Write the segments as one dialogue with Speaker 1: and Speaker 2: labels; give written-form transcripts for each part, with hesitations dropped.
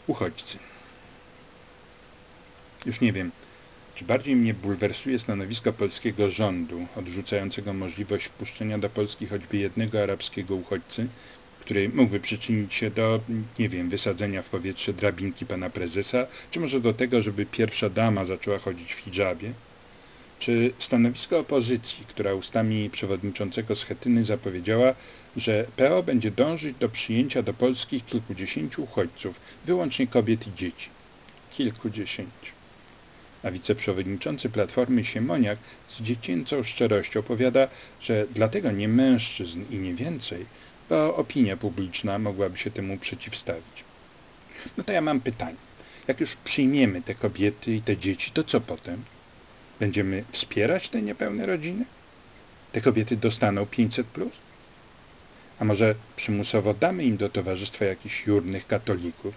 Speaker 1: Uchodźcy. Już nie wiem, czy bardziej mnie bulwersuje stanowisko polskiego rządu, odrzucającego możliwość wpuszczenia do Polski choćby jednego arabskiego uchodźcy, który mógłby przyczynić się do, nie wiem, wysadzenia w powietrze drabinki pana prezesa, czy może do tego, żeby pierwsza dama zaczęła chodzić w hidżabie, czy stanowisko opozycji, która ustami przewodniczącego Schetyny zapowiedziała, że PO będzie dążyć do przyjęcia do Polski kilkudziesięciu uchodźców, wyłącznie kobiet i dzieci. Kilkudziesięciu. A wiceprzewodniczący Platformy Siemoniak z dziecięcą szczerością powiada, że dlatego nie mężczyzn i nie więcej, bo opinia publiczna mogłaby się temu przeciwstawić. No to ja mam pytanie. Jak już przyjmiemy te kobiety i te dzieci, to co potem? Będziemy wspierać te niepełne rodziny? Te kobiety dostaną 500+? A może przymusowo damy im do towarzystwa jakichś jurnych katolików?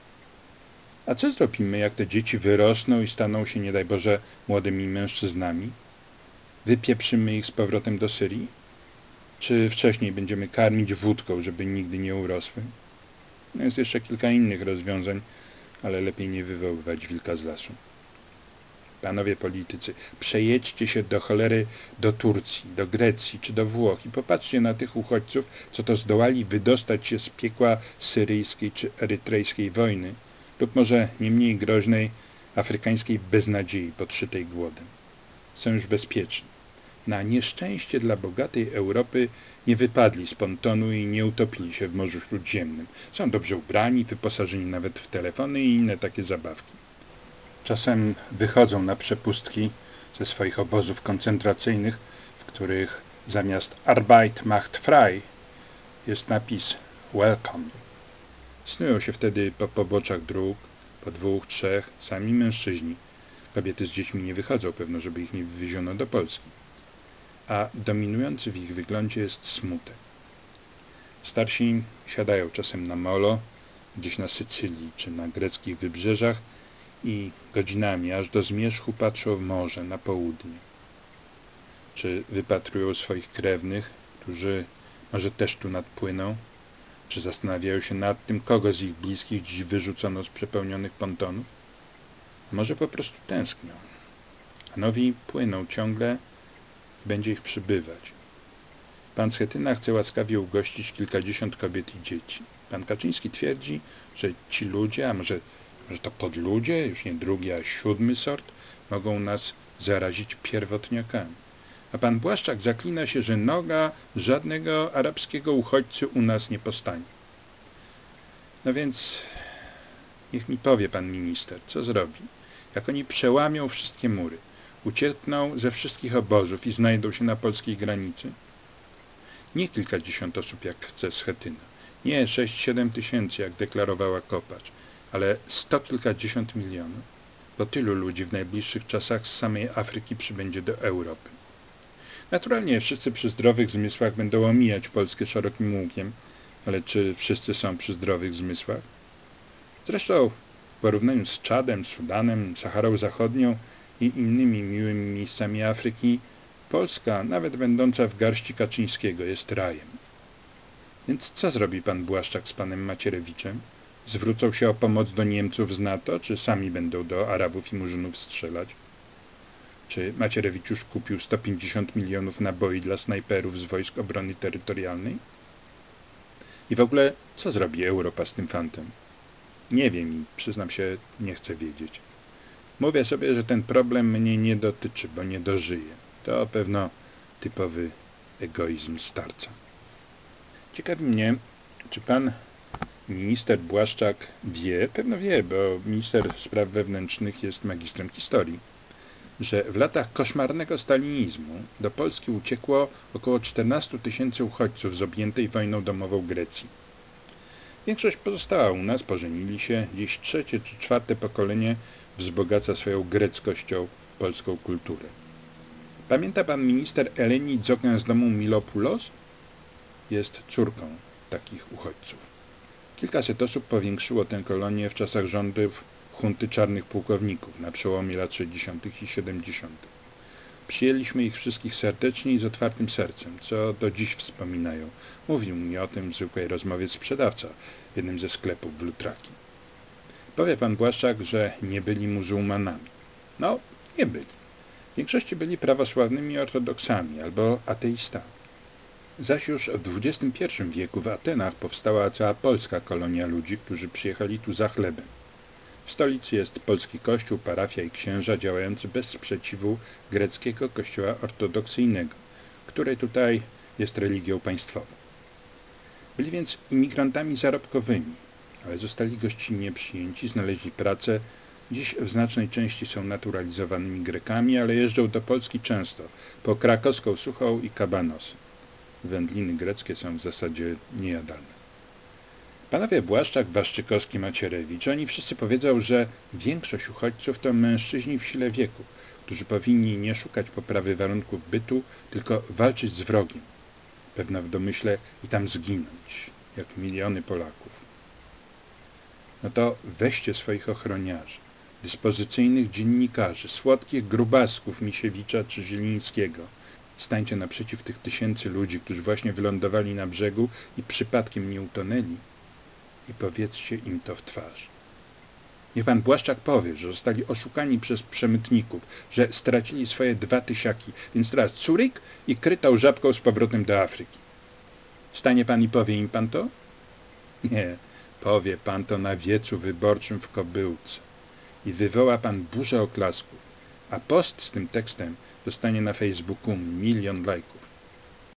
Speaker 1: A co zrobimy, jak te dzieci wyrosną i staną się, nie daj Boże, młodymi mężczyznami? Wypieprzymy ich z powrotem do Syrii? Czy wcześniej będziemy karmić wódką, żeby nigdy nie urosły? No jest jeszcze kilka innych rozwiązań, ale lepiej nie wywoływać wilka z lasu. Panowie politycy, przejedźcie się do cholery do Turcji, do Grecji czy do Włoch i popatrzcie na tych uchodźców, co to zdołali wydostać się z piekła syryjskiej czy erytrejskiej wojny lub może nie mniej groźnej afrykańskiej beznadziei podszytej głodem. Są już bezpieczni. Na nieszczęście dla bogatej Europy nie wypadli z pontonu i nie utopili się w Morzu Śródziemnym. Są dobrze ubrani, wyposażeni nawet w telefony i inne takie zabawki. Czasem wychodzą na przepustki ze swoich obozów koncentracyjnych, w których zamiast Arbeit macht frei jest napis Welcome. Snują się wtedy po poboczach dróg, po 2, 3, sami mężczyźni. Kobiety z dziećmi nie wychodzą, pewno, żeby ich nie wywieziono do Polski. A dominujący w ich wyglądzie jest smutek. Starsi siadają czasem na molo, gdzieś na Sycylii czy na greckich wybrzeżach i godzinami aż do zmierzchu patrzą w morze na południe. Czy wypatrują swoich krewnych, którzy może też tu nadpłyną? Czy zastanawiają się nad tym, kogo z ich bliskich dziś wyrzucono z przepełnionych pontonów? A może po prostu tęsknią? A nowi płyną ciągle i będzie ich przybywać. Pan Schetyna chce łaskawie ugościć kilkadziesiąt kobiet i dzieci. Pan Kaczyński twierdzi, że ci ludzie, a może to podludzie, już nie drugi, a 7. sort, mogą nas zarazić pierwotniakami. A pan Błaszczak zaklina się, że noga żadnego arabskiego uchodźcy u nas nie postanie. No więc niech mi powie pan minister, co zrobi. Jak oni przełamią wszystkie mury, uciekną ze wszystkich obozów i znajdą się na polskiej granicy? Nie kilkadziesiąt osób, jak chce Schetyna. Nie 6-7 tysięcy, jak deklarowała Kopacz, ale 100 kilkadziesiąt milionów, bo tylu ludzi w najbliższych czasach z samej Afryki przybędzie do Europy. Naturalnie wszyscy przy zdrowych zmysłach będą omijać Polskę szerokim łukiem, ale czy wszyscy są przy zdrowych zmysłach? Zresztą w porównaniu z Czadem, Sudanem, Saharą Zachodnią i innymi miłymi miejscami Afryki, Polska, nawet będąca w garści Kaczyńskiego, jest rajem. Więc co zrobi pan Błaszczak z panem Macierewiczem? Zwrócą się o pomoc do Niemców z NATO, czy sami będą do Arabów i Murzynów strzelać? Czy Macierewicz już kupił 150 milionów naboi dla snajperów z Wojsk Obrony Terytorialnej? I w ogóle, co zrobi Europa z tym fantem? Nie wiem i przyznam się, nie chcę wiedzieć. Mówię sobie, że ten problem mnie nie dotyczy, bo nie dożyję. To pewno typowy egoizm starca. Ciekawi mnie, czy pan minister Błaszczak wie, pewno wie, bo minister spraw wewnętrznych jest magistrem historii, że w latach koszmarnego stalinizmu do Polski uciekło około 14 tysięcy uchodźców z objętej wojną domową Grecji. Większość pozostała u nas, pożenili się, dziś 3. czy 4. pokolenie wzbogaca swoją greckością polską kulturę. Pamięta pan minister Eleni Dzokan z domu Milopoulos? Jest córką takich uchodźców. Kilkaset osób powiększyło tę kolonię w czasach rządów hunty czarnych pułkowników na przełomie lat 60. i 70. Przyjęliśmy ich wszystkich serdecznie i z otwartym sercem, co do dziś wspominają. Mówił mi o tym w zwykłej rozmowie sprzedawca w jednym ze sklepów w Lutraki. Powie pan Błaszczak, że nie byli muzułmanami. No, nie byli. W większości byli prawosławnymi ortodoksami albo ateistami. Zaś już w XXI wieku w Atenach powstała cała polska kolonia ludzi, którzy przyjechali tu za chlebem. W stolicy jest polski kościół, parafia i księża działający bez sprzeciwu greckiego kościoła ortodoksyjnego, który tutaj jest religią państwową. Byli więc imigrantami zarobkowymi, ale zostali gościnnie przyjęci, znaleźli pracę. Dziś w znacznej części są naturalizowanymi Grekami, ale jeżdżą do Polski często, po krakowską Suchą i Kabanosy. Wędliny greckie są w zasadzie niejadalne. Panowie Błaszczak, Waszczykowski, Macierewicz, oni wszyscy powiedzą, że większość uchodźców to mężczyźni w sile wieku, którzy powinni nie szukać poprawy warunków bytu, tylko walczyć z wrogiem. Pewno w domyśle i tam zginąć, jak miliony Polaków. No to weźcie swoich ochroniarzy, dyspozycyjnych dziennikarzy, słodkich grubasków Misiewicza czy Zielińskiego. Stańcie naprzeciw tych tysięcy ludzi, którzy właśnie wylądowali na brzegu i przypadkiem nie utonęli, i powiedzcie im to w twarz. Niech pan Błaszczak powie, że zostali oszukani przez przemytników, że stracili swoje 2 tysiaki, więc teraz curyk i krytał żabką z powrotem do Afryki. Stanie pan i powie im pan to? Nie, powie pan to na wiecu wyborczym w Kobyłce i wywoła pan burzę oklasków, a post z tym tekstem dostanie na Facebooku 1 000 000 lajków.